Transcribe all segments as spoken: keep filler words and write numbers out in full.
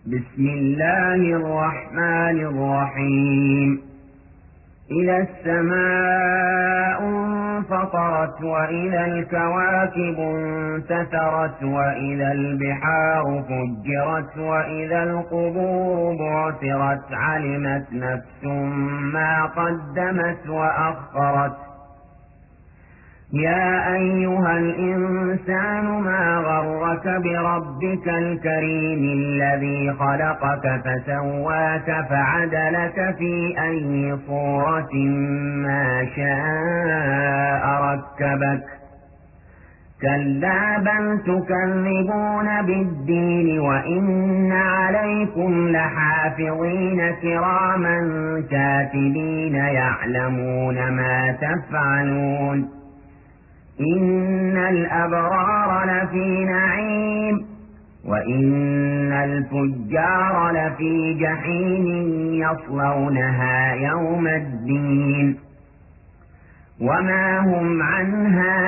بسم الله الرحمن الرحيم. إذا السماء انفطرت وإذا الكواكب انتثرت وإذا البحار فجرت وإذا القبور بعثرت علمت نفس ما قدمت وأخرت. يا أيها الإنسان ما غرك بربك الكريم الذي خلقك فسواك فعدلك في أي صورة ما شاء ركبك. كلا بل تكذبون بالدين وإن عليكم لحافظين كراما كاتبين يعلمون ما تفعلون. إن الأبرار لفي نعيم وإن الفجار لفي جحيم يصلونها يوم الدين وما هم عنها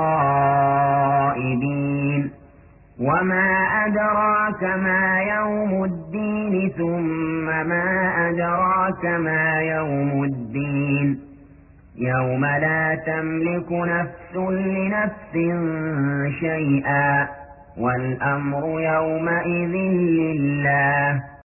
بغائبين. وما أدراك ما يوم الدين ثم ما أدراك ما يوم الدين يوم لا تملك نفس لنفس شيئا والأمر يومئذ لله.